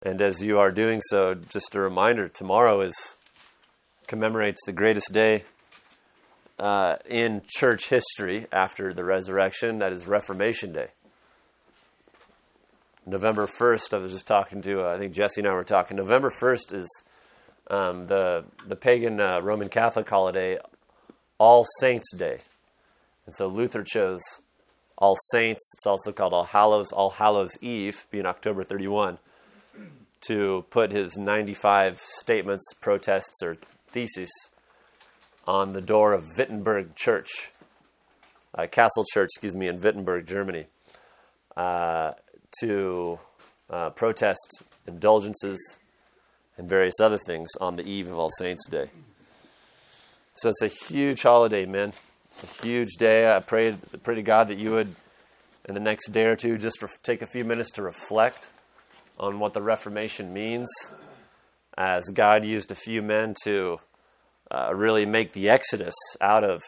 And as you are doing so, just a reminder, tomorrow commemorates the greatest day in church history after the resurrection. That is Reformation Day. November 1st, I was just talking to, I think Jesse and I were talking, November 1st is the pagan Roman Catholic holiday, All Saints' Day. And so Luther chose All Saints, it's also called All Hallows Eve, being October 31, to put his 95 statements, protests, or theses on the door of Wittenberg Church, Castle Church, in Wittenberg, Germany, to protest indulgences and various other things on the eve of All Saints' Day. So it's a huge holiday, man. A huge day. I pray to God that you would, in the next day or two, just take a few minutes to reflect on what the Reformation means, as God used a few men to really make the exodus out of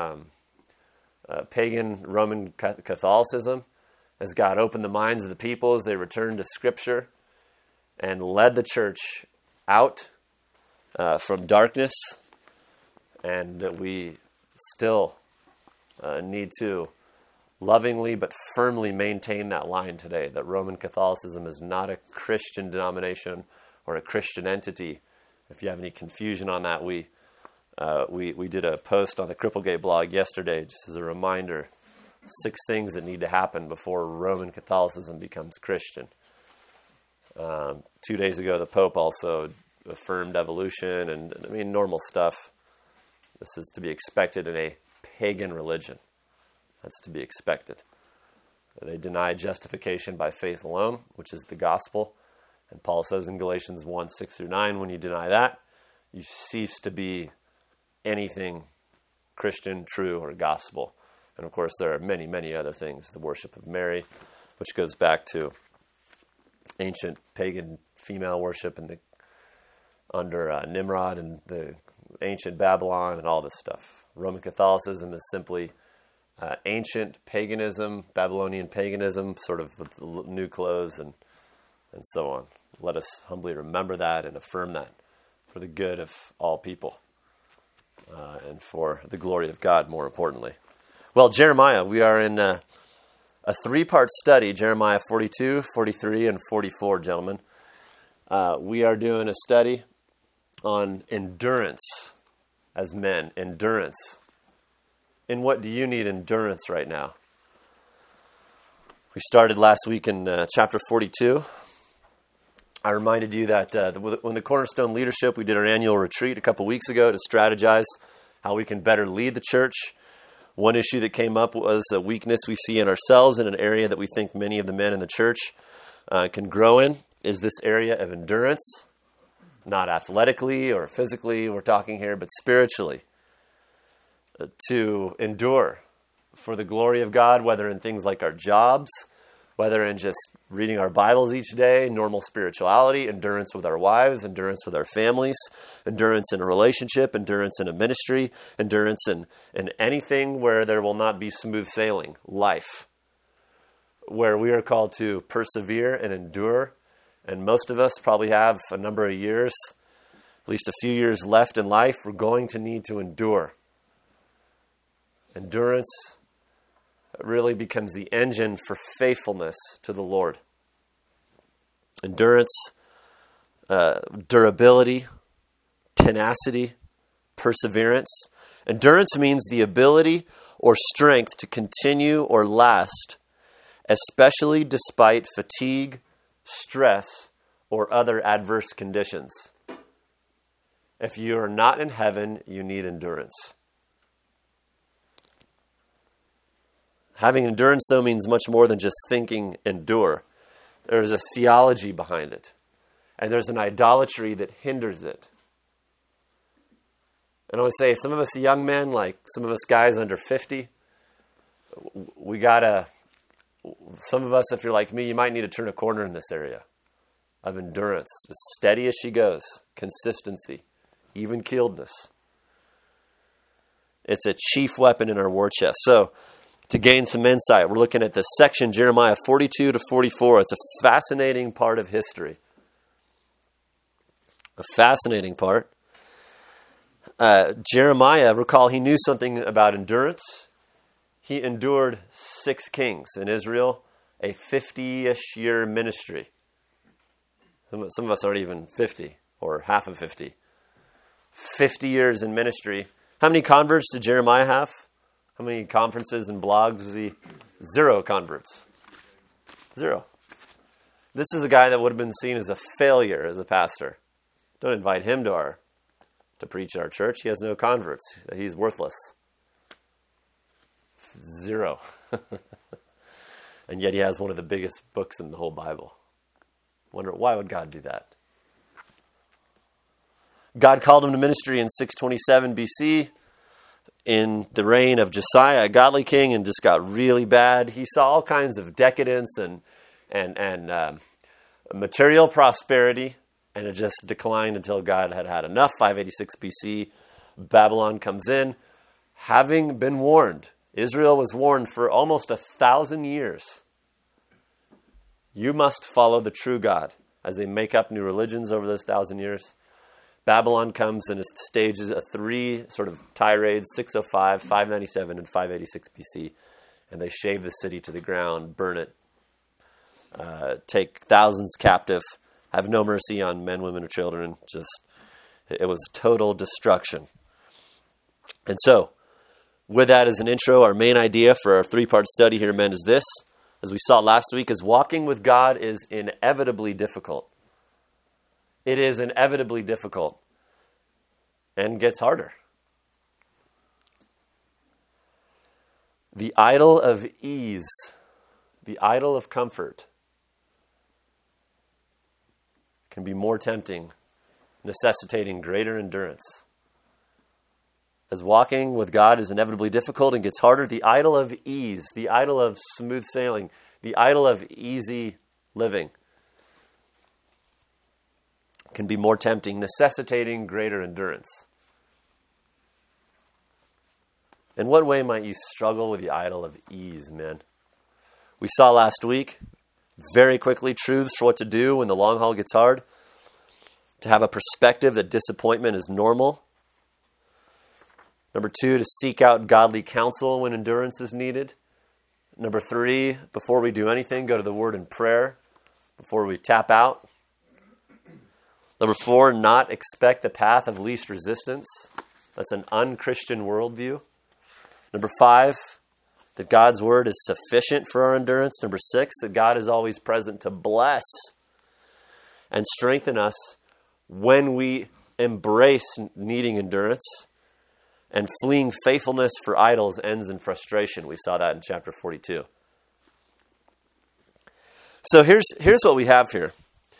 pagan Roman Catholicism, as God opened the minds of the people as they returned to Scripture and led the church out from darkness. And we still need to lovingly but firmly maintain that line today, that Roman Catholicism is not a Christian denomination or a Christian entity. If you have any confusion on that, we did a post on the Cripplegate blog yesterday, just as a reminder, 6 things that need to happen before Roman Catholicism becomes Christian. 2 days ago, the Pope also affirmed evolution and normal stuff. This is to be expected in a pagan religion. That's to be expected. They deny justification by faith alone, which is the gospel. And Paul says in Galatians 1, 6-9, when you deny that, you cease to be anything Christian, true, or gospel. And of course, there are many, many other things. The worship of Mary, which goes back to ancient pagan female worship under Nimrod and the ancient Babylon and all this stuff. Roman Catholicism is simply ancient paganism, Babylonian paganism, sort of with new clothes and so on. Let us humbly remember that and affirm that for the good of all people and for the glory of God, more importantly. Well, Jeremiah, we are in a 3-part study, Jeremiah 42, 43, and 44, gentlemen. We are doing a study on endurance as men, endurance. In what do you need endurance right now? We started last week in chapter 42. I reminded you that when the Cornerstone Leadership, we did our annual retreat a couple weeks ago to strategize how we can better lead the church. One issue that came up was a weakness we see in ourselves in an area that we think many of the men in the church can grow in, is this area of endurance. Not athletically or physically, we're talking here, but spiritually. To endure for the glory of God, whether in things like our jobs, whether in just reading our Bibles each day, normal spirituality, endurance with our wives, endurance with our families, endurance in a relationship, endurance in a ministry, endurance in anything where there will not be smooth sailing, life, where we are called to persevere and endure. And most of us probably have a number of years, at least a few years left in life. We're going to need to endure. Endurance really becomes the engine for faithfulness to the Lord. Endurance, durability, tenacity, perseverance. Endurance means the ability or strength to continue or last, especially despite fatigue, stress, or other adverse conditions. If you are not in heaven, you need endurance. Having endurance, though, means much more than just thinking endure. There's a theology behind it. And there's an idolatry that hinders it. And I would say some of us young men, like some of us guys under 50, some of us, if you're like me, you might need to turn a corner in this area of endurance. As steady as she goes, consistency, even-keeledness. It's a chief weapon in our war chest. So, to gain some insight, we're looking at this section, Jeremiah 42 to 44. It's a fascinating part of history. a fascinating part. Jeremiah, recall, he knew something about endurance. He endured 6 kings in Israel, a 50-ish year ministry. Some of us aren't even 50 or half of 50. 50 years in ministry. How many converts did Jeremiah have? How many conferences and blogs was he? 0 converts. 0. This is a guy that would have been seen as a failure as a pastor. Don't invite him to preach at our church. He has no converts. He's worthless. 0. And yet he has one of the biggest books in the whole Bible. Wonder, why would God do that? God called him to ministry in 627 BC in the reign of Josiah, a godly king, and just got really bad. He saw all kinds of decadence and material prosperity, and it just declined until God had had enough. 586 BC, Babylon comes in. Having been warned, Israel was warned for almost 1,000 years. You must follow the true God. As they make up new religions over those 1,000 years, Babylon comes and it stages a 3 sort of tirades, 605, 597, and 586 BC, and they shave the city to the ground, burn it, take thousands captive, have no mercy on men, women, or children. It was total destruction. And so, with that as an intro, our main idea for our 3-part study here, men, is this. As we saw last week, is walking with God is inevitably difficult. It is inevitably difficult and gets harder. The idol of ease, the idol of comfort, can be more tempting, necessitating greater endurance. As walking with God is inevitably difficult and gets harder, the idol of ease, the idol of smooth sailing, the idol of easy living can be more tempting, necessitating greater endurance. In what way might you struggle with the idol of ease, men? We saw last week, very quickly, truths for what to do when the long haul gets hard. To have a perspective that disappointment is normal. Number 2, to seek out godly counsel when endurance is needed. Number 3, before we do anything, go to the Word in prayer before we tap out. Number 4, not expect the path of least resistance. That's an unchristian worldview. Number 5, that God's Word is sufficient for our endurance. Number 6, that God is always present to bless and strengthen us when we embrace needing endurance. And fleeing faithfulness for idols ends in frustration. We saw that in chapter 42. So here's what we have here.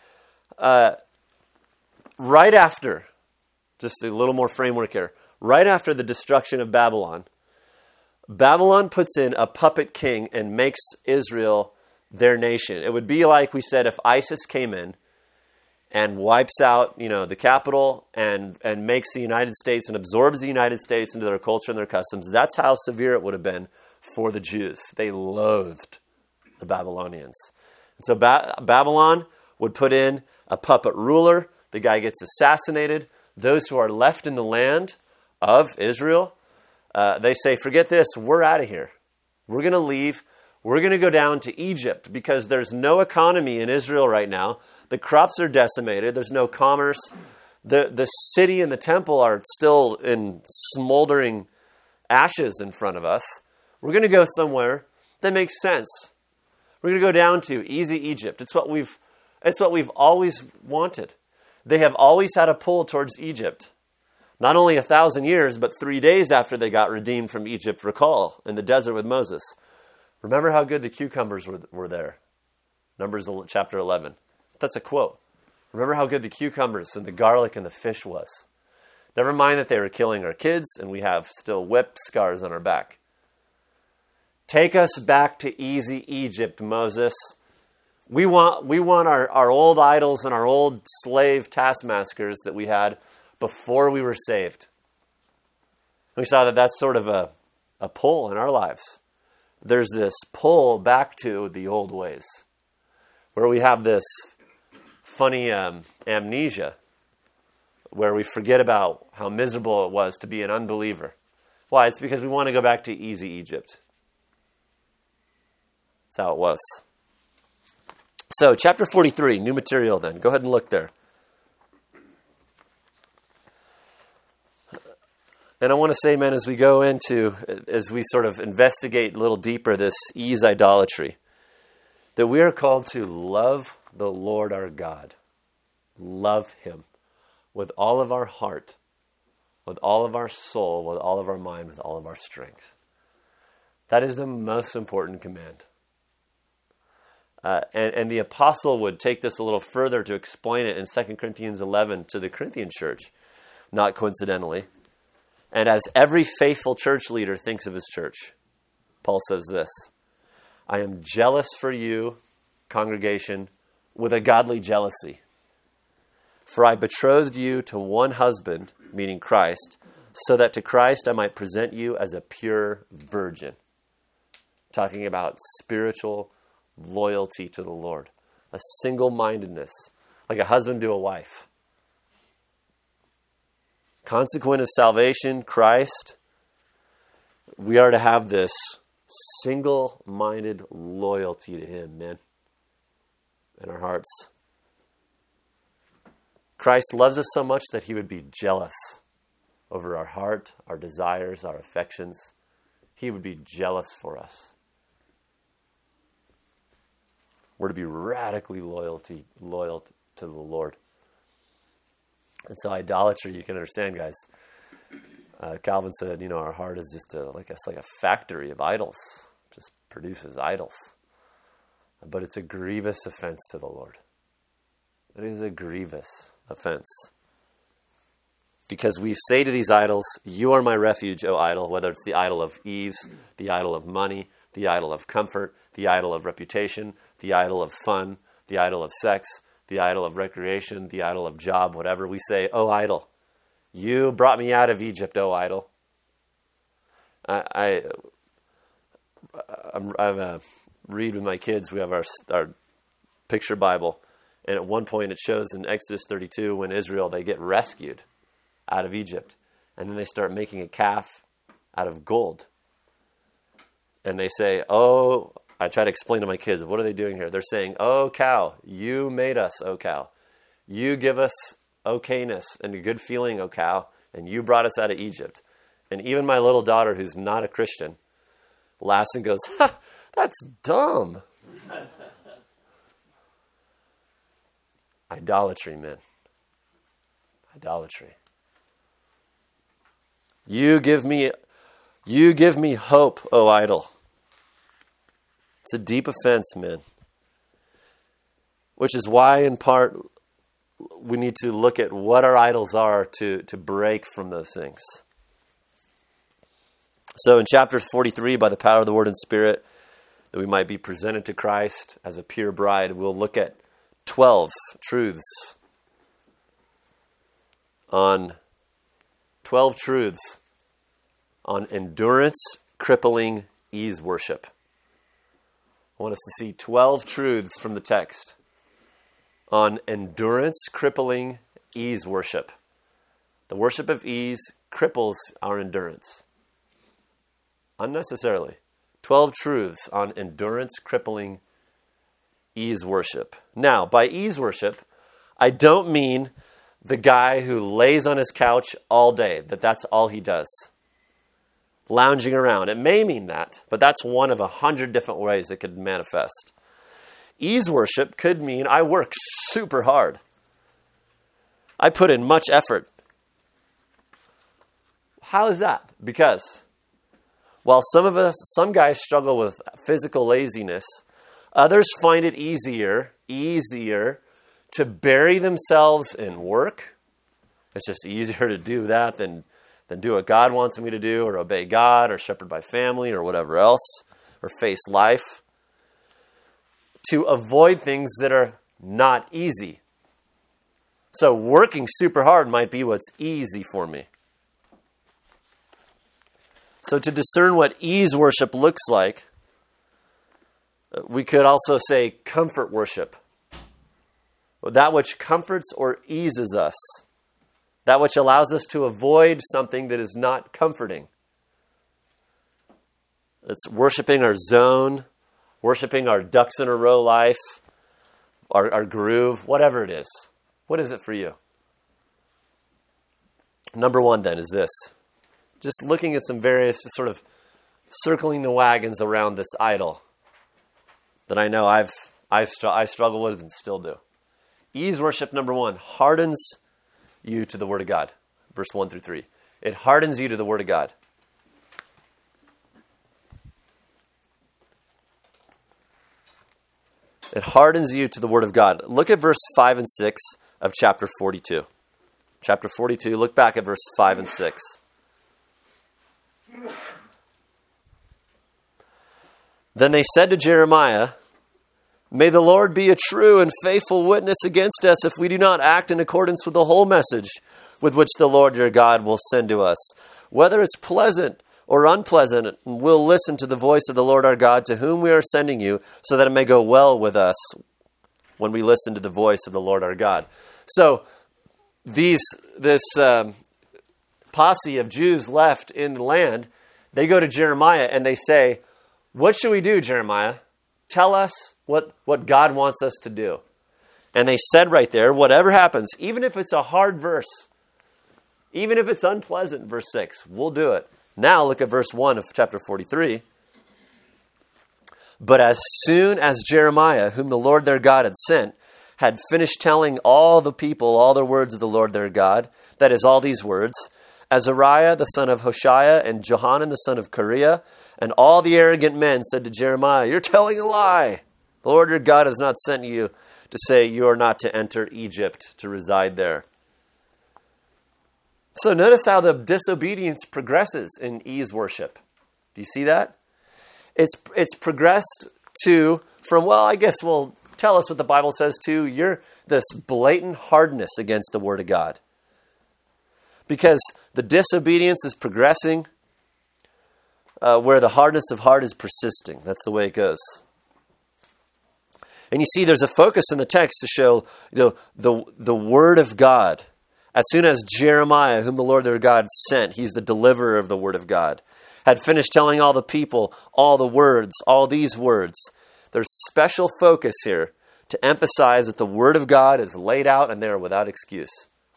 Right after, just a little more framework here, right after the destruction of Babylon, Babylon puts in a puppet king and makes Israel their nation. It would be like we said if ISIS came in and wipes out, the capital and makes the United States and absorbs the United States into their culture and their customs. That's how severe it would have been for the Jews. They loathed the Babylonians. And so Babylon would put in a puppet ruler. The guy gets assassinated. Those who are left in the land of Israel, they say, forget this, we're out of here. We're going to leave. We're going to go down to Egypt because there's no economy in Israel right now. The crops are decimated. There's no commerce. The city and the temple are still in smoldering ashes in front of us. We're going to go somewhere that makes sense. We're going to go down to easy Egypt. It's what we've always wanted. They have always had a pull towards Egypt. Not only 1,000 years, but 3 days after they got redeemed from Egypt, recall, in the desert with Moses. Remember how good the cucumbers were there. Numbers chapter 11. That's a quote. Remember how good the cucumbers and the garlic and the fish was. Never mind that they were killing our kids and we have still whip scars on our back. Take us back to easy Egypt, Moses. We want our old idols and our old slave taskmasters that we had before we were saved. We saw that that's sort of a pull in our lives. There's this pull back to the old ways where we have this funny amnesia where we forget about how miserable it was to be an unbeliever. Why? It's because we want to go back to easy Egypt. That's how it was. So, chapter 43, new material then. Go ahead and look there. And I want to say, man, as we sort of investigate a little deeper this ease idolatry, that we are called to love the Lord our God. Love Him with all of our heart, with all of our soul, with all of our mind, with all of our strength. That is the most important command. And the apostle would take this a little further to explain it in 2 Corinthians 11 to the Corinthian church, not coincidentally. And as every faithful church leader thinks of his church, Paul says this, I am jealous for you, congregation, with a godly jealousy. For I betrothed you to one husband, meaning Christ, so that to Christ I might present you as a pure virgin. Talking about spiritual loyalty to the Lord. A single-mindedness, like a husband to a wife. Consequent of salvation, Christ, we are to have this single-minded loyalty to Him, man, in our hearts. Christ loves us so much that He would be jealous over our heart, our desires, our affections. He would be jealous for us. We're to be radically loyal to the Lord. And so idolatry, you can understand, guys. Calvin said, our heart is just like a factory of idols. It just produces idols. But it's a grievous offense to the Lord. It is a grievous offense. Because we say to these idols, you are my refuge, O idol, whether it's the idol of ease, the idol of money, the idol of comfort, the idol of reputation, the idol of fun, the idol of sex, the idol of recreation, the idol of job, whatever. We say, oh, idol, you brought me out of Egypt, oh, idol. I read with my kids. We have our picture Bible. And at one point it shows in Exodus 32 when Israel, they get rescued out of Egypt. And then they start making a calf out of gold. And they say, oh, I try to explain to my kids, what are they doing here? They're saying, oh, cow, you made us, oh, cow. You give us okayness and a good feeling, oh, cow, and you brought us out of Egypt. And even my little daughter, who's not a Christian, laughs and goes, ha, that's dumb. Idolatry, man. Idolatry. You give me hope, oh idol. It's a deep offense, man. Which is why, in part, we need to look at what our idols are to break from those things. So in chapter 43, by the power of the Word and Spirit, that we might be presented to Christ as a pure bride, we'll look at 12 truths on endurance crippling ease worship. I want us to see 12 truths from the text on endurance crippling ease worship. The worship of ease cripples our endurance. Unnecessarily. 12 truths on endurance crippling ease worship. Now, by ease worship, I don't mean the guy who lays on his couch all day, that's all he does. Lounging around. It may mean that, but that's one of 100 different ways it could manifest. Ease worship could mean I work super hard. I put in much effort. How is that? Because while some guys struggle with physical laziness, others find it easier to bury themselves in work. It's just easier to do that than do what God wants me to do, or obey God, or shepherd my family, or whatever else, or face life. To avoid things that are not easy. So working super hard might be what's easy for me. So to discern what ease worship looks like, we could also say comfort worship. That which comforts or eases us. that which allows us to avoid something that is not comforting. It's worshiping our zone, worshiping our ducks in a row life, our groove, whatever it is. What is it for you? Number one then is this. Just looking at some various, just sort of circling the wagons around this idol that I know I struggle with and still do. Ease worship, number one, hardens you to the Word of God. Verse 1 through 3. It hardens you to the Word of God. It hardens you to the Word of God. Look at verse 5 and 6 of chapter 42. Chapter 42, look back at verse 5 and 6. Then they said to Jeremiah, "May the Lord be a true and faithful witness against us if we do not act in accordance with the whole message with which the Lord your God will send to us. Whether it's pleasant or unpleasant, we'll listen to the voice of the Lord our God to whom we are sending you, so that it may go well with us when we listen to the voice of the Lord our God." So this posse of Jews left in the land, they go to Jeremiah and they say, "What should we do, Jeremiah? Tell us what God wants us to do." And they said right there, whatever happens, even if it's a hard verse, even if it's unpleasant, verse 6, we'll do it. Now look at verse 1 of chapter 43. But as soon as Jeremiah, whom the Lord their God had sent, had finished telling all the people all the words of the Lord their God, that is, all these words, Azariah the son of Hoshea and Johanan the son of Kareah and all the arrogant men said to Jeremiah, "You're telling a lie. The Lord your God has not sent you to say you are not to enter Egypt to reside there." So notice how the disobedience progresses in ease worship. Do you see that? It's progressed from, well, I guess we'll tell us what the Bible says to, you're this blatant hardness against the Word of God. Because the disobedience is progressing where the hardness of heart is persisting. That's the way it goes. And you see there's a focus in the text to show the Word of God. As soon as Jeremiah, whom the Lord their God sent, he's the deliverer of the Word of God, had finished telling all the people all the words, all these words, there's special focus here to emphasize that the Word of God is laid out and there without excuse.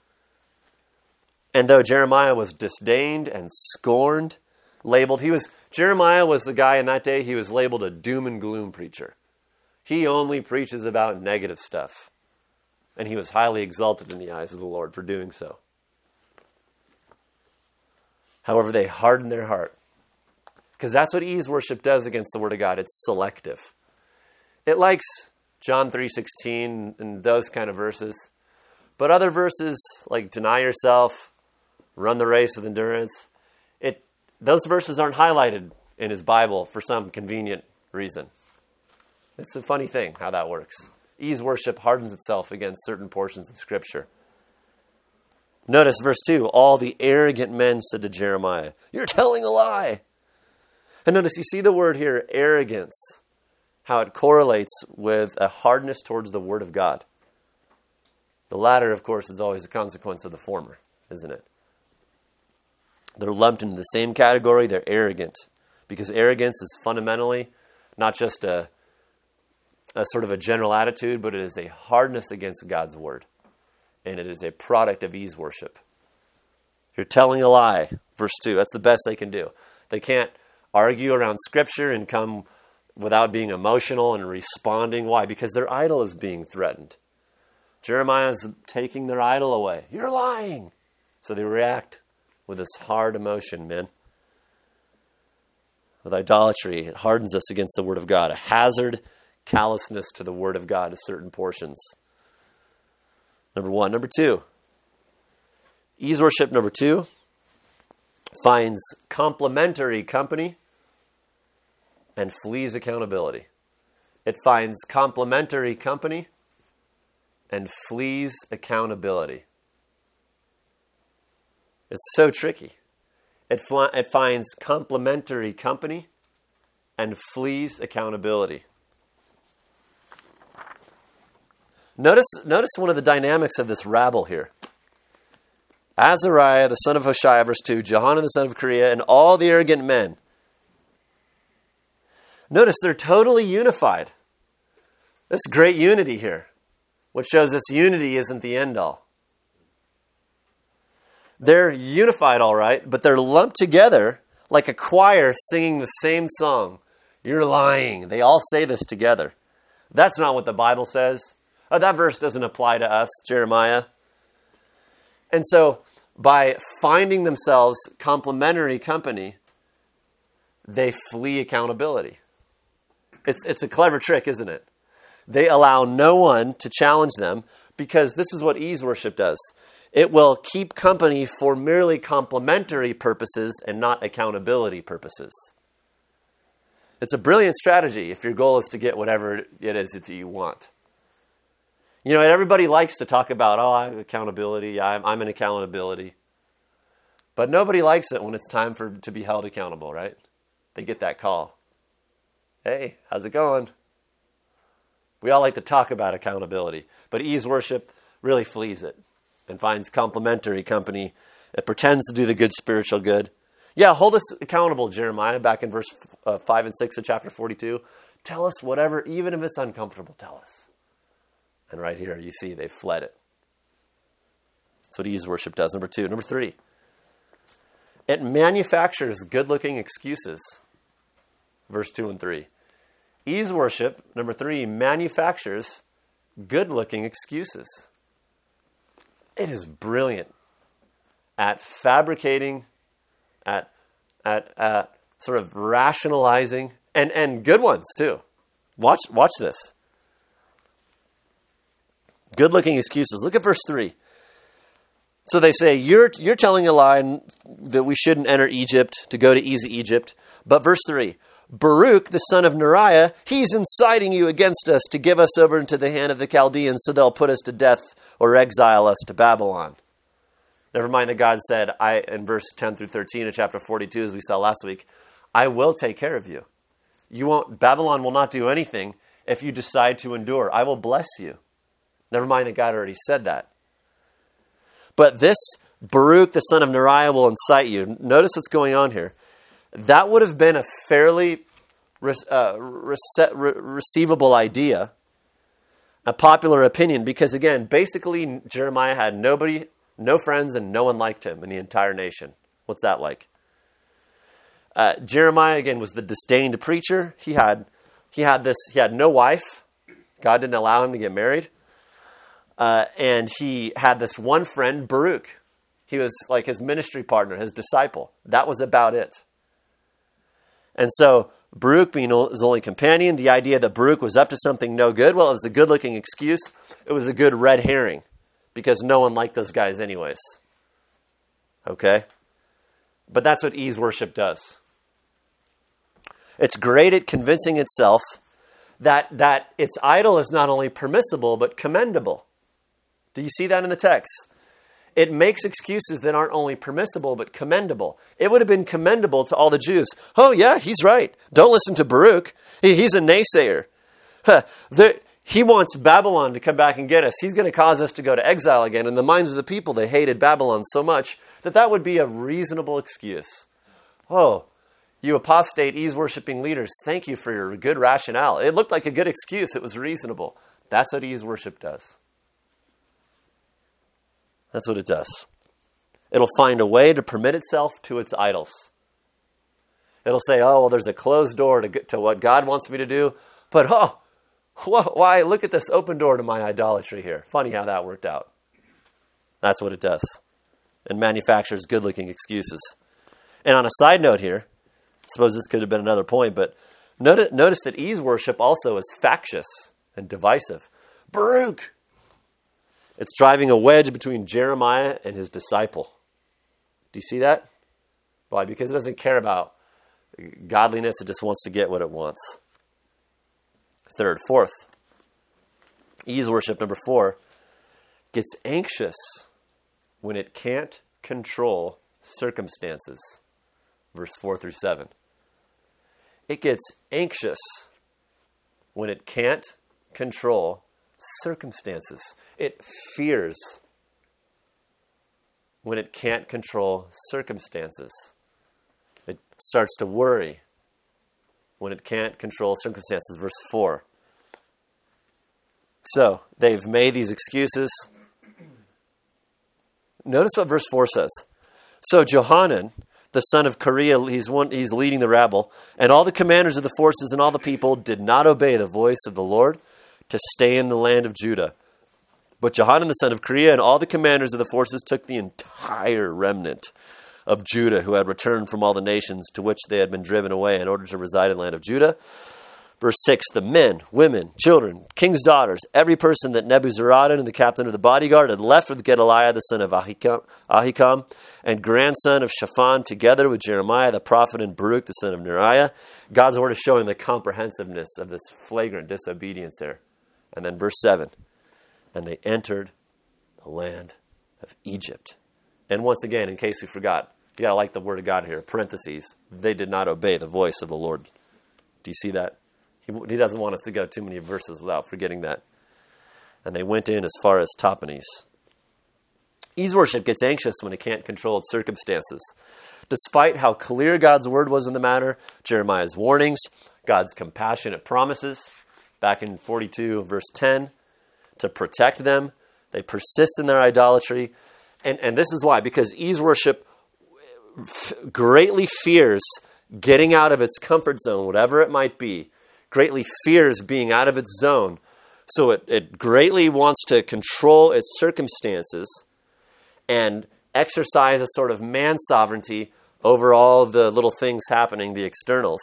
And though Jeremiah was disdained and scorned, labeled, Jeremiah was the guy in that day, he was labeled a doom and gloom preacher. He only preaches about negative stuff. And he was highly exalted in the eyes of the Lord for doing so. However, they hardened their heart. Because that's what ease worship does against the Word of God. It's selective. It likes John 3:16 and those kind of verses. But other verses like deny yourself, run the race with endurance, those verses aren't highlighted in his Bible for some convenient reason. It's a funny thing how that works. Ease worship hardens itself against certain portions of Scripture. Notice verse 2, all the arrogant men said to Jeremiah, "You're telling a lie." And notice you see the word here, arrogance, how it correlates with a hardness towards the Word of God. The latter, of course, is always a consequence of the former, isn't it? They're lumped into the same category, they're arrogant. Because arrogance is fundamentally not just a sort of a general attitude, but it is a hardness against God's Word. And it is a product of ease worship. You're telling a lie, verse 2. That's the best they can do. They can't argue around Scripture and come without being emotional and responding. Why? Because their idol is being threatened. Jeremiah is taking their idol away. You're lying. So they react with this hard emotion, men. With idolatry, it hardens us against the Word of God. A hazard, callousness to the Word of God in certain portions. Number one. Number two. Ease worship, number two, finds complementary company and flees accountability. It finds complementary company and flees accountability. It's so tricky. It finds complementary company and flees accountability. Notice one of the dynamics of this rabble here. Azariah, the son of Hoshea, verse 2, Johanan, the son of Kareah, and all the arrogant men. Notice they're totally unified. This great unity here, which shows us unity isn't the end all. They're unified, all right, but they're lumped together like a choir singing the same song. You're lying. They all say this together. That's not what the Bible says. Oh, that verse doesn't apply to us, Jeremiah. And so, by finding themselves complementary company, they flee accountability. It's a clever trick, isn't it? They allow no one to challenge them because this is what ease worship does. It will keep company for merely complementary purposes and not accountability purposes. It's a brilliant strategy if your goal is to get whatever it is that you want. You know, everybody likes to talk about, I have accountability, I'm in accountability. But nobody likes it when it's time to be held accountable, right? They get that call. Hey, how's it going? We all like to talk about accountability, but ease worship really flees it and finds complementary company. It pretends to do the good spiritual good. Yeah, hold us accountable, Jeremiah, back in verse 5 and 6 of chapter 42. Tell us whatever, even if it's uncomfortable, tell us. And right here, you see they've fled it. That's what ease worship does. Number 2. Number 3. It manufactures good-looking excuses. Verse 2 and 3. Ease worship, number 3, manufactures good-looking excuses. It is brilliant at fabricating, at sort of rationalizing, and good ones too. Watch this. Good-looking excuses. Look at verse 3. So they say, you're telling a lie that we shouldn't enter Egypt, to go to easy Egypt. But verse 3, Baruch, the son of Neriah, he's inciting you against us to give us over into the hand of the Chaldeans so they'll put us to death or exile us to Babylon. Never mind that God said, in verse 10 through 13 of chapter 42, as we saw last week, I will take care of you. Babylon will not do anything if you decide to endure. I will bless you. Never mind that God already said that. But this Baruch, the son of Neriah, will incite you. Notice what's going on here. That would have been a fairly receivable idea, a popular opinion, because again, basically Jeremiah had no friends, and no one liked him in the entire nation. What's that like? Jeremiah, again, was the disdained preacher. He had no wife. God didn't allow him to get married. And he had this one friend, Baruch. He was like his ministry partner, his disciple. That was about it. And so Baruch being his only companion, the idea that Baruch was up to something no good, well, it was a good-looking excuse. It was a good red herring because no one liked those guys anyways. Okay? But that's what ease worship does. It's great at convincing itself that its idol is not only permissible but commendable. Do you see that in the text? It makes excuses that aren't only permissible, but commendable. It would have been commendable to all the Jews. Oh, yeah, he's right. Don't listen to Baruch. He's a naysayer. He wants Babylon to come back and get us. He's going to cause us to go to exile again. In the minds of the people, they hated Babylon so much that would be a reasonable excuse. Oh, you apostate, ease-worshiping leaders, thank you for your good rationale. It looked like a good excuse. It was reasonable. That's what ease worship does. That's what it does. It'll find a way to permit itself to its idols. It'll say, oh, well, there's a closed door to what God wants me to do. But, why? Look at this open door to my idolatry here. Funny how that worked out. That's what it does. It manufactures good-looking excuses. And on a side note here, I suppose this could have been another point, but notice that ease worship also is factious and divisive. Baruch! It's driving a wedge between Jeremiah and his disciple. Do you see that? Why? Because it doesn't care about godliness. It just wants to get what it wants. Fourth, ease worship, number 4, gets anxious when it can't control circumstances. Verse 4 through 7. It gets anxious when it can't control circumstances. It fears when it can't control circumstances. It starts to worry when it can't control circumstances. Verse 4. So, they've made these excuses. Notice what verse 4 says. So Johanan, the son of Kareah, he's leading the rabble, and all the commanders of the forces and all the people did not obey the voice of the Lord to stay in the land of Judah. But Johanan, the son of Kareah, and all the commanders of the forces took the entire remnant of Judah who had returned from all the nations to which they had been driven away in order to reside in the land of Judah. Verse 6, the men, women, children, king's daughters, every person that Nebuzaradan and the captain of the bodyguard had left with Gedaliah, the son of Ahikam, and grandson of Shaphan, together with Jeremiah, the prophet, and Baruch, the son of Neriah. God's word is showing the comprehensiveness of this flagrant disobedience here. And then verse 7, and they entered the land of Egypt. And once again, in case we forgot, you got to like the word of God here, parentheses, they did not obey the voice of the Lord. Do you see that? He doesn't want us to go too many verses without forgetting that. And they went in as far as Tahpanhes. Ease worship gets anxious when it can't control its circumstances. Despite how clear God's word was in the matter, Jeremiah's warnings, God's compassionate promises, back in 42 verse 10, to protect them, they persist in their idolatry. And this is why, because ease worship greatly fears getting out of its comfort zone, whatever it might be, greatly fears being out of its zone. So it greatly wants to control its circumstances and exercise a sort of man sovereignty over all the little things happening, the externals.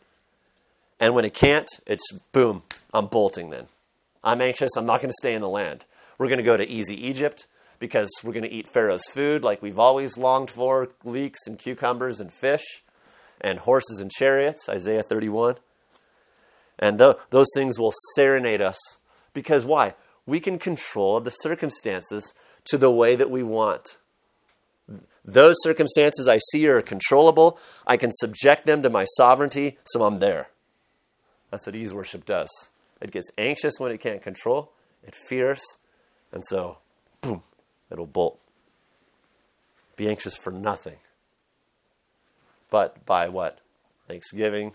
And when it can't, it's boom, I'm bolting then. I'm anxious, I'm not going to stay in the land. We're going to go to easy Egypt because we're going to eat Pharaoh's food like we've always longed for, leeks and cucumbers and fish and horses and chariots, Isaiah 31. And those things will serenade us. Because why? We can control the circumstances to the way that we want. Those circumstances I see are controllable. I can subject them to my sovereignty, so I'm there. That's what ease worship does. It gets anxious when it can't control. It fears. And so, boom, it'll bolt. Be anxious for nothing. But by what? Thanksgiving,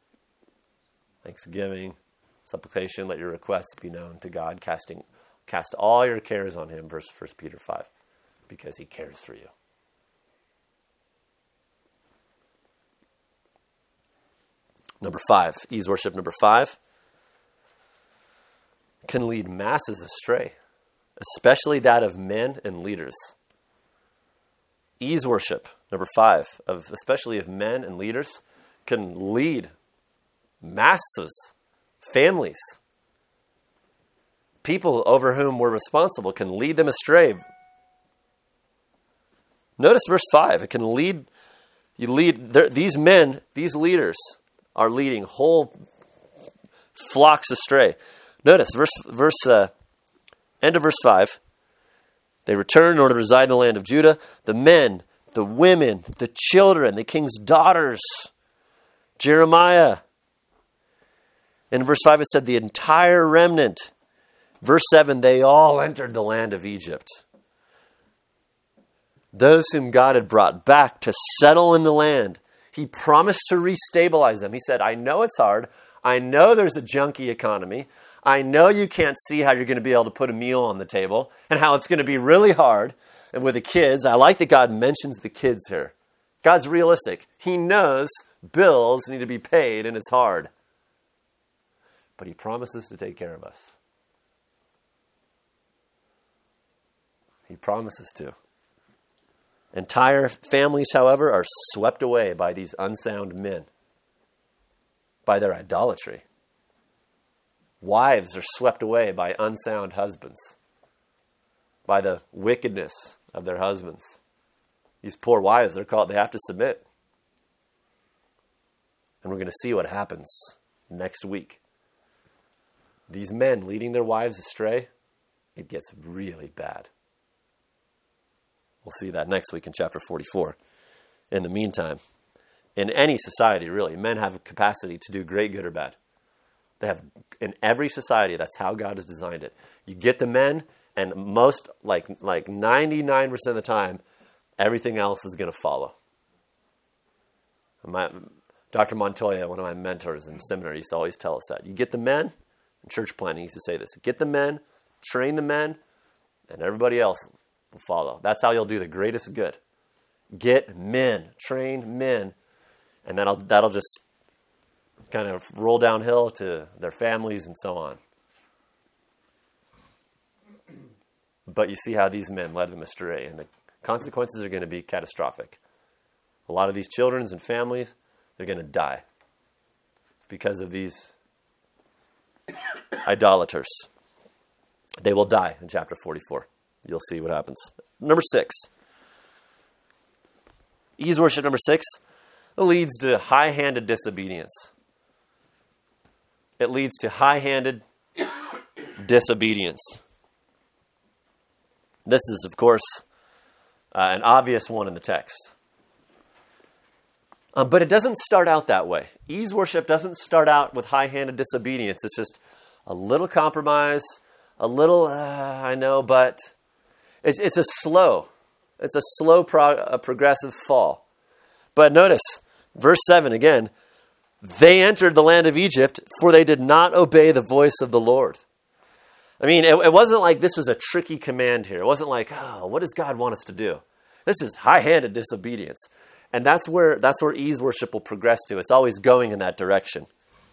supplication, let your requests be known to God, cast all your cares on him, verse 1 Peter 5, because he cares for you. Number 5, ease worship number 5, can lead masses astray, especially that of men and leaders. Ease worship, number 5, especially of men and leaders, can lead masses, families, people over whom we're responsible, can lead them astray. Notice verse 5. It can lead, these men, these leaders are leading whole flocks astray. Notice end of verse 5. They returned in order to reside in the land of Judah. The men, the women, the children, the king's daughters, Jeremiah. In verse 5 it said the entire remnant. Verse 7, they all entered the land of Egypt. Those whom God had brought back to settle in the land. He promised to restabilize them. He said, I know it's hard. I know there's a junky economy. I know you can't see how you're going to be able to put a meal on the table and how it's going to be really hard. And with the kids, I like that God mentions the kids here. God's realistic. He knows bills need to be paid and it's hard. But he promises to take care of us. He promises to. Entire families, however, are swept away by these unsound men, by their idolatry. Wives are swept away by unsound husbands, by the wickedness of their husbands. These poor wives, they have to submit. And we're going to see what happens next week. These men leading their wives astray, it gets really bad. We'll see that next week in chapter 44. In the meantime, in any society, really, men have a capacity to do great good or bad. They have, in every society, that's how God has designed it. You get the men, and most, like 99% of the time, Everything else is going to follow. Dr. Montoya, one of my mentors in seminary, used to always tell us that. You get the men, in church planting, he used to say this, get the men, train the men, and everybody else will follow. That's how you'll do the greatest good. Get men, train men, and that'll just kind of roll downhill to their families and so on. But you see how these men led them astray, and the consequences are going to be catastrophic. A lot of these children and families, they're going to die because of these idolaters. They will die in chapter 44. You'll see what happens. Number 6. Ease worship number 6. It leads to high-handed disobedience. It leads to high-handed disobedience. This is, of course, an obvious one in the text. But it doesn't start out that way. Ease worship doesn't start out with high-handed disobedience. It's just a little compromise, a little, I know, but it's a slow progressive fall. But notice, verse 7 again, they entered the land of Egypt, for they did not obey the voice of the Lord. I mean, it wasn't like this was a tricky command here. It wasn't like, what does God want us to do? This is high-handed disobedience. And that's where ease worship will progress to. It's always going in that direction.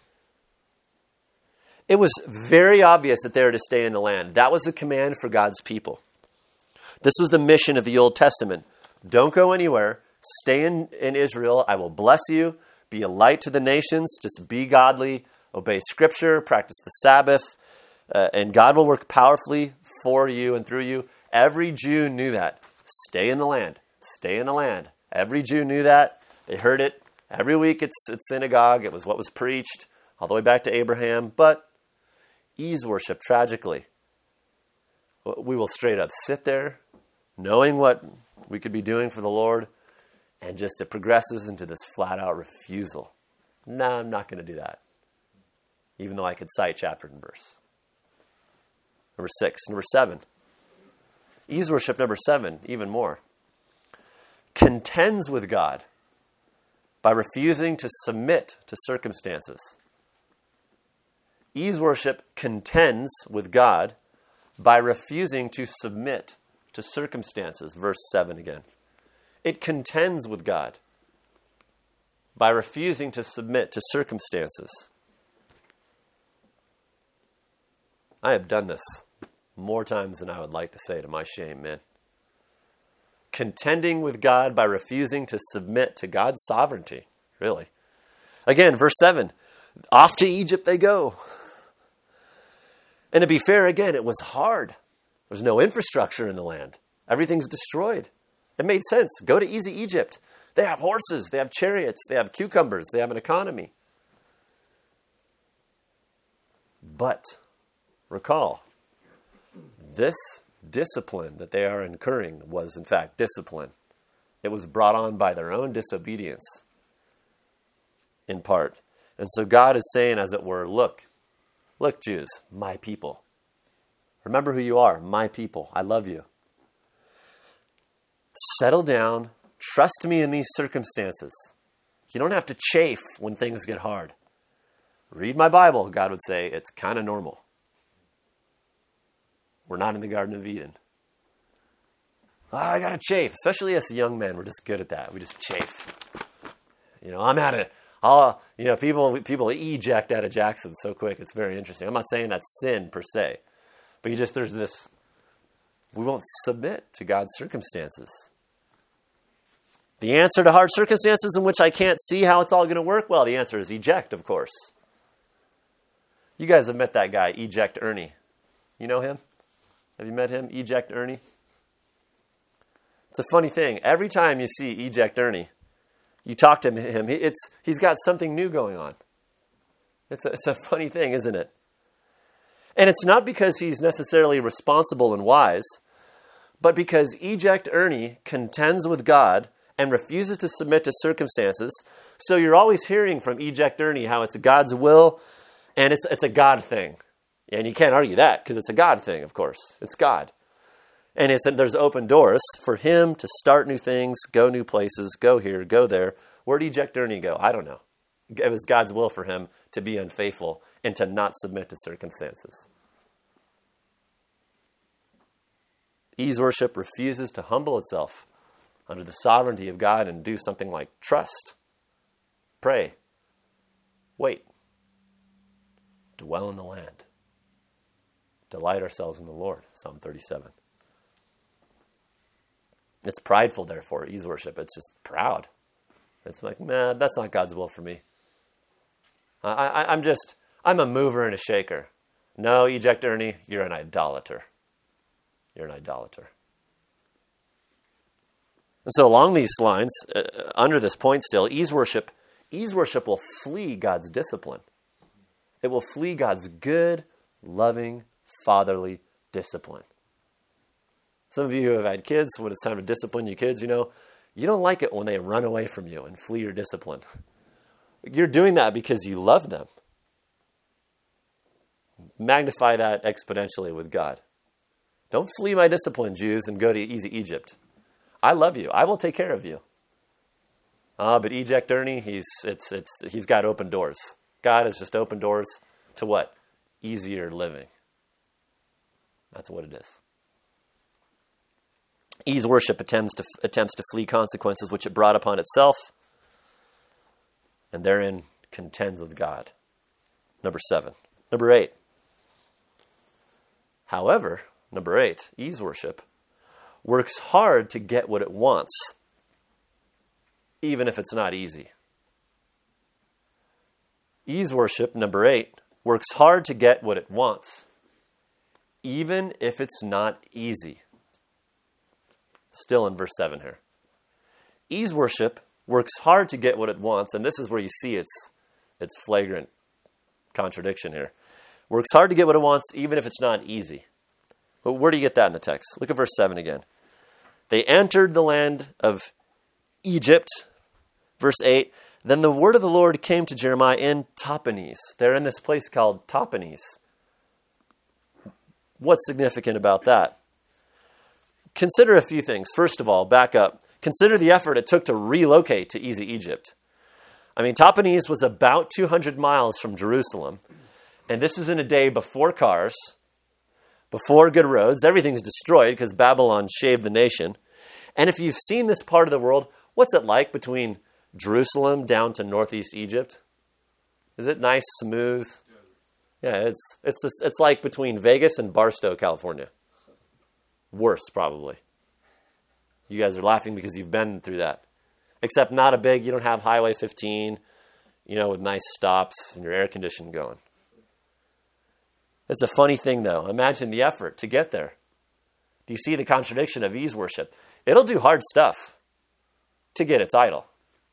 It was very obvious that they were to stay in the land. That was the command for God's people. This was the mission of the Old Testament. Don't go anywhere. Stay in Israel. I will bless you. Be a light to the nations. Just be godly. Obey Scripture. Practice the Sabbath. And God will work powerfully for you and through you. Every Jew knew that. Stay in the land. Stay in the land. Every Jew knew that. They heard it. Every week it's synagogue. It was what was preached all the way back to Abraham. But ease worship, tragically, we will straight up sit there knowing what we could be doing for the Lord, and just it progresses into this flat-out refusal. No, I'm not going to do that. Even though I could cite chapter and verse. Number 6. Number 7. Ease worship number 7, even more. Contends with God by refusing to submit to circumstances. Ease worship contends with God by refusing to submit to circumstances. Verse 7 again. It contends with God by refusing to submit to circumstances. I have done this more times than I would like to say, to my shame, man. Contending with God by refusing to submit to God's sovereignty, really. Again, verse 7, off to Egypt they go. And to be fair, again, it was hard. There's no infrastructure in the land. Everything's destroyed. It made sense. Go to easy Egypt. They have horses, they have chariots, they have cucumbers, they have an economy. But recall, this discipline that they are incurring was in fact discipline. It was brought on by their own disobedience, in part. And so God is saying, as it were, look, Jews, my people. Remember who you are, my people. I love you. Settle down. Trust me in these circumstances. You don't have to chafe when things get hard. Read my Bible, God would say. It's kind of normal. We're not in the Garden of Eden. I got to chafe. Especially as young men, we're just good at that. We just chafe. I'm at it. People eject out of Jackson so quick. It's very interesting. I'm not saying that's sin per se. But there's this, we won't submit to God's circumstances. The answer to hard circumstances in which I can't see how it's all going to work, well, the answer is eject, of course. You guys have met that guy, Eject Ernie. You know him? Have you met him, Eject Ernie? It's a funny thing. Every time you see Eject Ernie, you talk to him, he's got something new going on. It's a funny thing, isn't it? And it's not because he's necessarily responsible and wise, but because Eject Ernie contends with God and refuses to submit to circumstances. So you're always hearing from Eject Ernie how it's God's will and it's a God thing. And you can't argue that because it's a God thing, of course. It's God. And there's open doors for him to start new things, go new places, go here, go there. Where'd Eject Ernie go? I don't know. It was God's will for him to be unfaithful and to not submit to circumstances. Ease worship refuses to humble itself under the sovereignty of God and do something like trust, pray, wait, dwell in the land, delight ourselves in the Lord, Psalm 37. It's prideful, therefore, ease worship. It's just proud. It's like, man, that's not God's will for me. I'm a mover and a shaker. No, Eject Ernie, you're an idolater. You're an idolater. And so along these lines, under this point still, ease worship will flee God's discipline. It will flee God's good, loving, fatherly discipline. Some of you who have had kids, when it's time to discipline your kids, you don't like it when they run away from you and flee your discipline. You're doing that because you love them. Magnify that exponentially with God. Don't flee my discipline, Jews, and go to easy Egypt. I love you. I will take care of you. But Eject Ernie, he's got open doors. God has just opened doors to what? Easier living. That's what it is. Ease worship attempts to flee consequences which it brought upon itself, and therein contends with God. Number 7. Number 8. However, number 8, ease worship works hard to get what it wants, even if it's not easy. Ease worship, number 8, works hard to get what it wants, even if it's not easy. Still in verse 7 here. Ease worship works hard to get what it wants, and this is where you see its flagrant contradiction here. Works hard to get what it wants, even if it's not easy. But where do you get that in the text? Look at verse 7 again. They entered the land of Egypt. Verse 8, then the word of the Lord came to Jeremiah in Tahpanhes. They're in this place called Tahpanhes. What's significant about that? Consider a few things. First of all, back up. Consider the effort it took to relocate to easy Egypt. Tahpanhes was about 200 miles from Jerusalem. And this is in a day before cars, before good roads. Everything's destroyed because Babylon shaved the nation. And if you've seen this part of the world, what's it like between Jerusalem down to northeast Egypt? Is it nice, smooth? Yeah, it's like between Vegas and Barstow, California. Worse, probably. You guys are laughing because you've been through that. Except not a big, you don't have Highway 15, with nice stops and your air conditioning going. It's a funny thing, though. Imagine the effort to get there. Do you see the contradiction of ease worship? It'll do hard stuff to get its idol.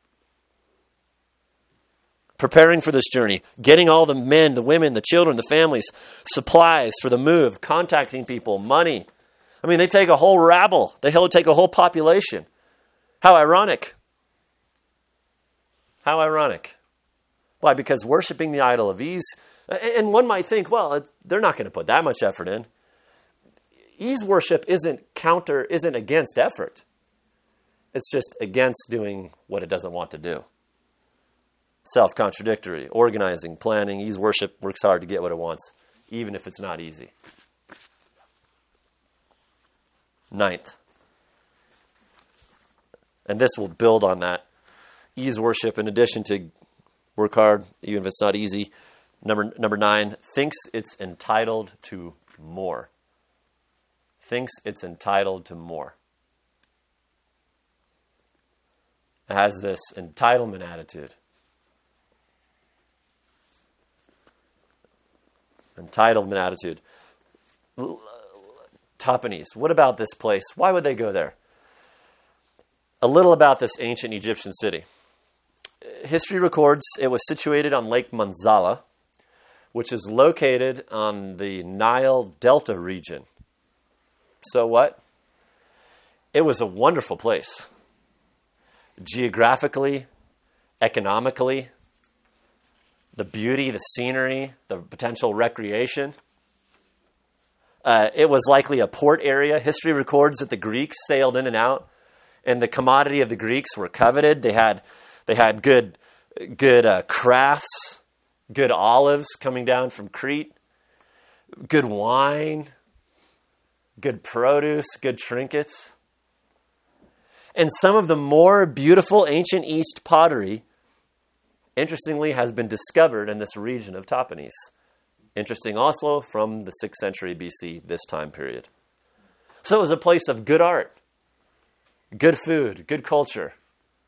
Preparing for this journey, getting all the men, the women, the children, the families, supplies for the move, contacting people, money. They take a whole rabble. They take a whole population. How ironic. How ironic. Why? Because worshiping the idol of ease, and one might think, well, they're not going to put that much effort in. Ease worship isn't against effort. It's just against doing what it doesn't want to do. Self-contradictory, organizing, planning. Ease worship works hard to get what it wants, even if it's not easy. 9th, and this will build on that. Ease worship, in addition to work hard, even if it's not easy. Number 9, thinks it's entitled to more. Thinks it's entitled to more. It has this entitlement attitude. Entitlement attitude. Tahpanhes. What about this place? Why would they go there? A little about this ancient Egyptian city. History records it was situated on Lake Manzala, which is located on the Nile Delta region. So what? It was a wonderful place. Geographically, economically, the beauty, the scenery, the potential recreation. It was likely a port area. History records that the Greeks sailed in and out, and the commodity of the Greeks were coveted. They had good crafts, good olives coming down from Crete, good wine, good produce, good trinkets. And some of the more beautiful ancient East pottery, interestingly, has been discovered in this region of Tapanhes. Interesting also from the 6th century BC, this time period. So it was a place of good art, good food, good culture,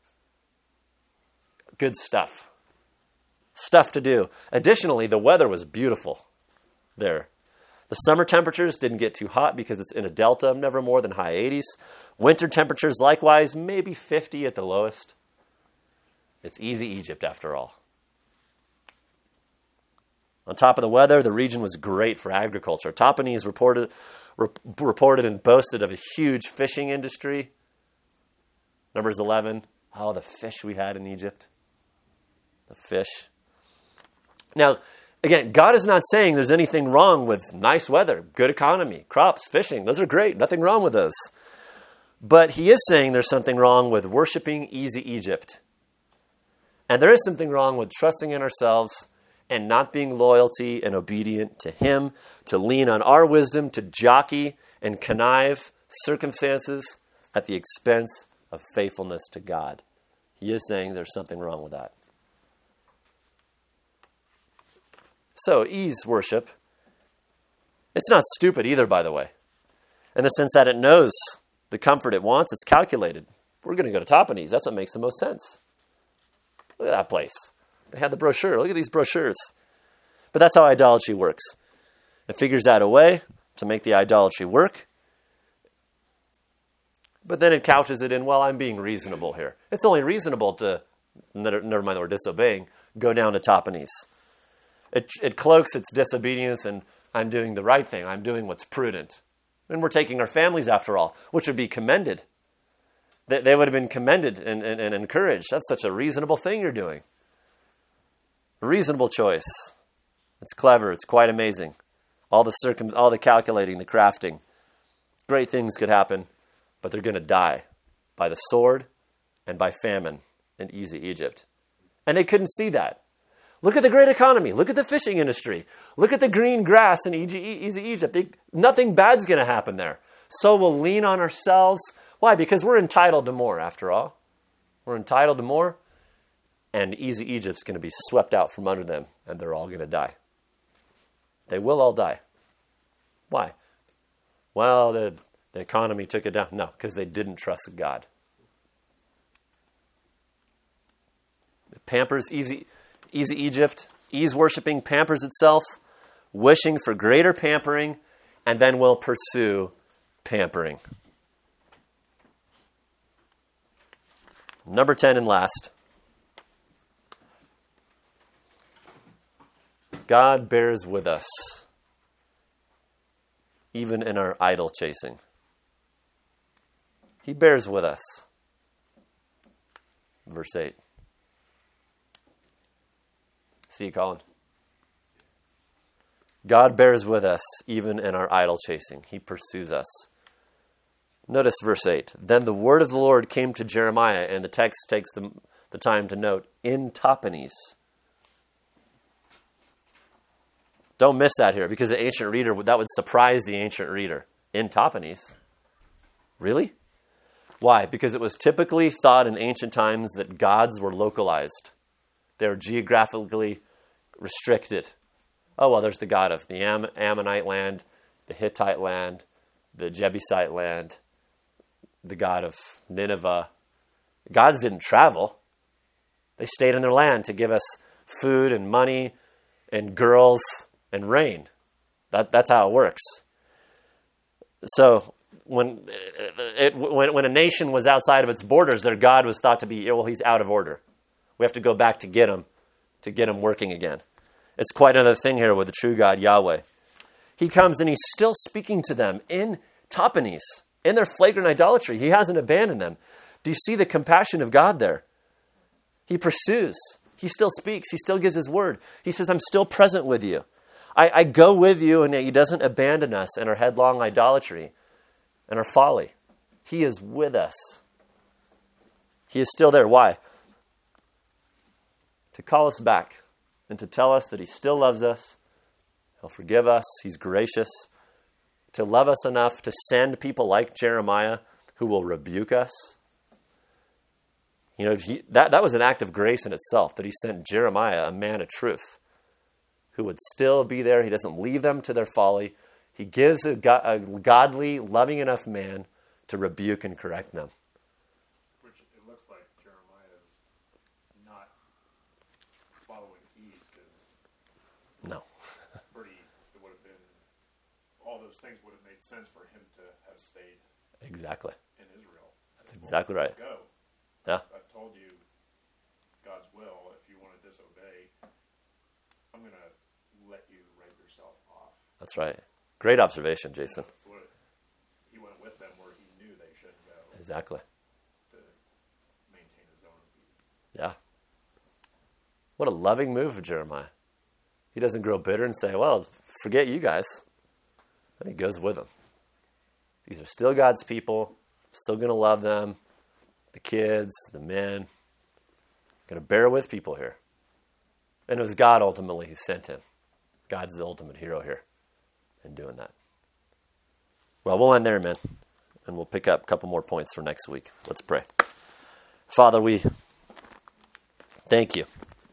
good stuff. Stuff to do. Additionally, the weather was beautiful there. The summer temperatures didn't get too hot because it's in a delta, never more than high 80s. Winter temperatures, likewise, maybe 50 at the lowest. It's easy Egypt after all. On top of the weather, the region was great for agriculture. Tapanhes reported and boasted of a huge fishing industry. Numbers 11, oh, the fish we had in Egypt. The fish. Now, again, God is not saying there's anything wrong with nice weather, good economy, crops, fishing. Those are great. Nothing wrong with those. But he is saying there's something wrong with worshiping easy Egypt. And there is something wrong with trusting in ourselves and not being loyalty and obedient to him, to lean on our wisdom, to jockey and connive circumstances at the expense of faithfulness to God. He is saying there's something wrong with that. So, ease worship, it's not stupid either, by the way, in the sense that it knows the comfort it wants. It's calculated. We're going to go to Tapanhes. That's what makes the most sense. Look at that place. They had the brochure. Look at these brochures. But that's how idolatry works. It figures out a way to make the idolatry work, but then it couches it in, well, I'm being reasonable here. It's only reasonable to, never mind we're disobeying, go down to Tapanhes. It cloaks its disobedience, and I'm doing the right thing. I'm doing what's prudent. And we're taking our families, after all, which would be commended. They would have been commended and encouraged. That's such a reasonable thing you're doing. A reasonable choice. It's clever. It's quite amazing. All the calculating, the crafting. Great things could happen, but they're going to die by the sword and by famine in easy Egypt. And they couldn't see that. Look at the great economy. Look at the fishing industry. Look at the green grass in easy Egypt. Nothing bad's going to happen there. So we'll lean on ourselves. Why? Because we're entitled to more, after all. We're entitled to more, and easy Egypt's going to be swept out from under them, and they're all going to die. They will all die. Why? Well, the economy took it down. No, because they didn't trust God. It pampers easy Egypt, ease worshiping, pampers itself, wishing for greater pampering, and then will pursue pampering. Number 10 and last. God bears with us, even in our idol chasing. He bears with us. Verse 8. See you, Colin. God bears with us, even in our idol chasing. He pursues us. Notice verse 8. Then the word of the Lord came to Jeremiah, and the text takes the time to note, in Tapanhes. Don't miss that here, because the ancient reader, that would surprise the ancient reader. In Tapanhes? Really? Why? Because it was typically thought in ancient times that gods were localized. They were geographically restricted. Oh, well, there's the god of the Ammonite land, the Hittite land, the Jebusite land, the god of Nineveh. Gods didn't travel. They stayed in their land to give us food and money and girls and rain. That's how it works. So when a nation was outside of its borders, their god was thought to be, well, he's out of order. We have to go back to get him working again. It's quite another thing here with the true God, Yahweh. He comes and he's still speaking to them in Tapanhes, in their flagrant idolatry. He hasn't abandoned them. Do you see the compassion of God there? He pursues. He still speaks. He still gives his word. He says, I'm still present with you. I go with you, and he doesn't abandon us in our headlong idolatry and our folly. He is with us. He is still there. Why? To call us back and to tell us that he still loves us. He'll forgive us. He's gracious. To love us enough to send people like Jeremiah who will rebuke us. You know, that was an act of grace in itself, that he sent Jeremiah, a man of truth, who would still be there. He doesn't leave them to their folly. He gives a godly, loving enough man to rebuke and correct them. Which it looks like Jeremiah is not following east. No. It would have been, all those things would have made sense for him to have stayed Exactly. in Israel. That's exactly right. Go. Yeah. I've told you God's will. If you want to disobey, I'm going to let you write yourself off. That's right. Great observation, Jason. He went with them where he knew they shouldn't go. Exactly. To maintain his own obedience. Yeah. What a loving move of Jeremiah. He doesn't grow bitter and say, well, forget you guys. He goes with them. These are still God's people. Still going to love them. The kids, the men. Going to bear with people here. And it was God ultimately who sent him. God's the ultimate hero here in doing that. Well, we'll end there, man. And we'll pick up a couple more points for next week. Let's pray. Father, we thank you.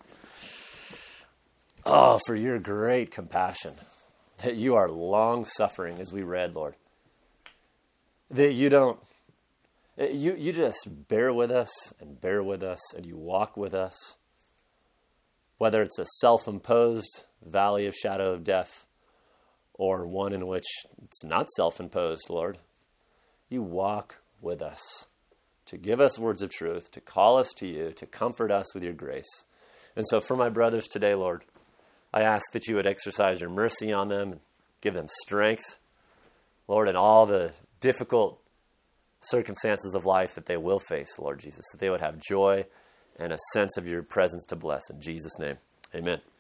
Oh, for your great compassion. That you are long-suffering, as we read, Lord. That you don't, you just bear with us, and you walk with us. Whether it's a self-imposed valley of shadow of death, or one in which it's not self-imposed, Lord. You walk with us to give us words of truth, to call us to you, to comfort us with your grace. And so for my brothers today, Lord, I ask that you would exercise your mercy on them and give them strength, Lord, in all the difficult circumstances of life that they will face, Lord Jesus, that they would have joy and a sense of your presence to bless. In Jesus' name, amen.